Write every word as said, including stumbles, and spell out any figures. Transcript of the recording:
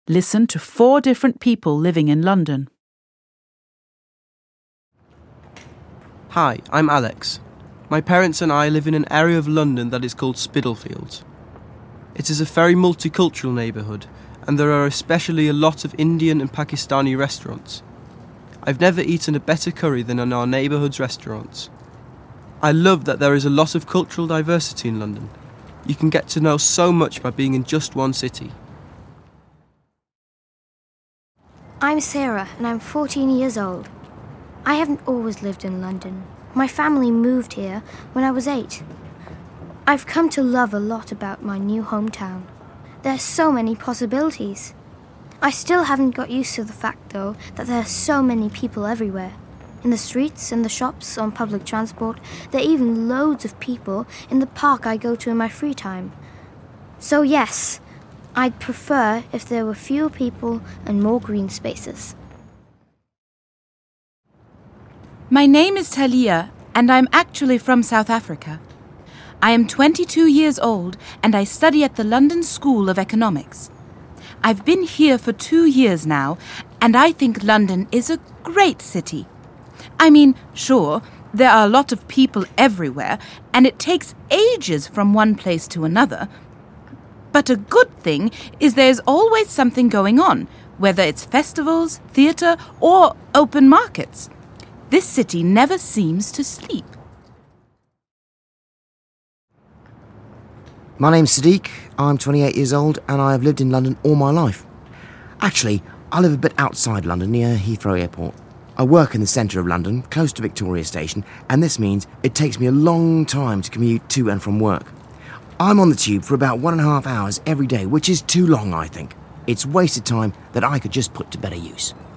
Listen to four different people living in London. Hi, I'm Alex. My parents and I live in an area of London that is called Spitalfields. It is a very multicultural neighbourhood, and there are especially a lot of Indian and Pakistani restaurants. I've never eaten a better curry than in our neighbourhood's restaurants. I love that there is a lot of cultural diversity in London. You can get to know so much by being in just one city. I'm Sarah, and I'm fourteen years old. I haven't always lived in London. My family moved here when I was eight. I've come to love a lot about my new hometown. There's so many possibilities. I still haven't got used to the fact, though, that there are so many people everywhere. In the streets, in the shops, on public transport, there are even loads of people in the park I go to in my free time. So yes, I'd prefer if there were fewer people and more green spaces. My name is Talia, and I'm actually from South Africa. I am twenty-two years old, and I study at the London School of Economics. I've been here for two years now, and I think London is a great city. I mean, sure, there are a lot of people everywhere, and it takes ages from one place to another. But a good thing is there's always something going on, whether it's festivals, theatre, or open markets. This city never seems to sleep. My name's Sadiq, I'm twenty-eight years old, and I have lived in London all my life. Actually, I live a bit outside London, near Heathrow Airport. I work in the centre of London, close to Victoria Station, and this means it takes me a long time to commute to and from work. I'm on the tube for about one and a half hours every day, which is too long, I think. It's wasted time that I could just put to better use.